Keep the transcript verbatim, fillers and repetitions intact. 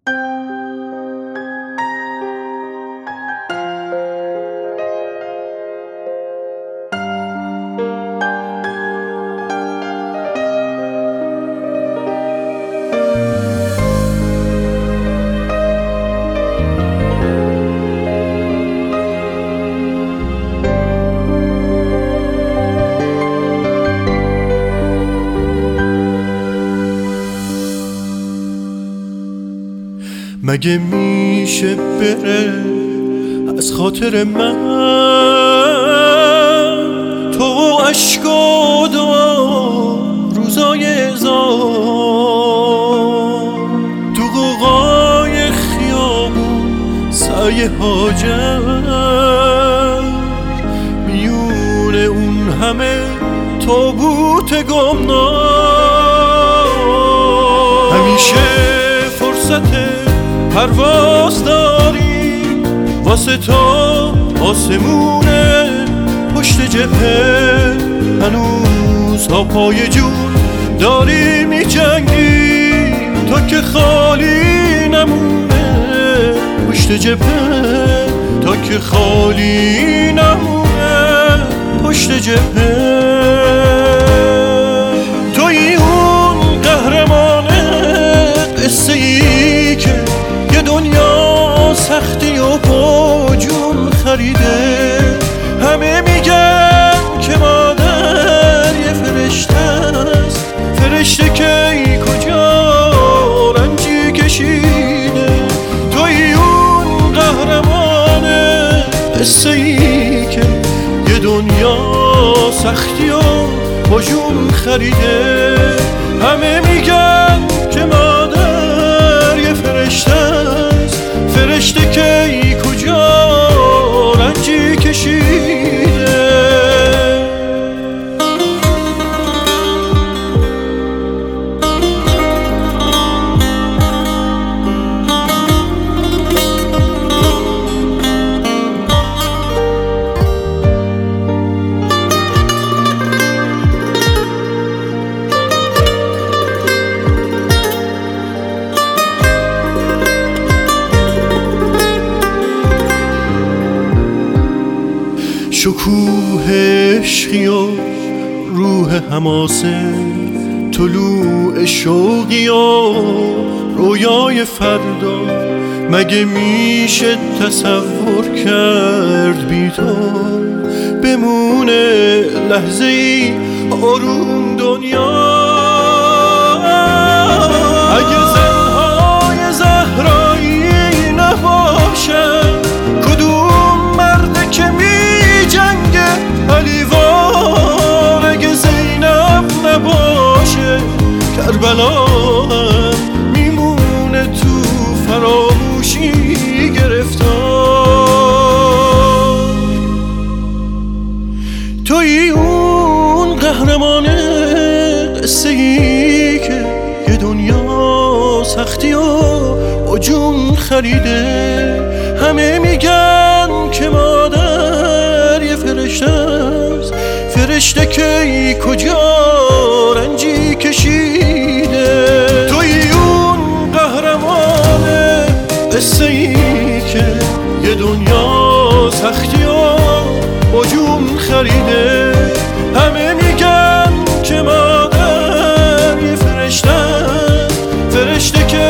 مگه میشه بره از خاطر من تو عشق و دعا روزای هزار تو قوقای خیابون سعی هاجر میونه اون همه تابوت گمنام همیشه فرصت پرواز داری واسه تو آسمونه پشت جبهه هنوز ها پای جون داری میجنگی تا که خالی نمونه پشت جبهه تا که خالی نمونه پشت جبهه توی اون قهرمانه قصه ای که یه دنیا سختی و با جون خریده همه میگن که مادر یه فرشته است فرشته که ای کجا رنجی کشیده توی اون قهرمانه قصه ای که یه دنیا سختی و با جون خریده همه میگن که مادر یه فرشته است فرشته که ای کجا رنجی کشیده شکوه عشقی و روح حماسه طلوع شوقی و رویای فردا مگه میشه تصور کرد بی تو بمونه لحظه ای آروم دنیا اگه زنهای زهرایی نباشن کدوم مرده که می جنگ علیوار اگه زینب نباشه کربلا میمونه تو فراموشی گرفتار توی اون قهرمانه قصه ای که یه دنیا سختی و با جون خریده همه میگن که مادر یه فرشته است فرشته که ای کجا رنجی کشیده توی اون قهرمانه قصه ای که یه دنیا سختی و با جون خریده همه میگن که مادر یه فرشته است فرشته که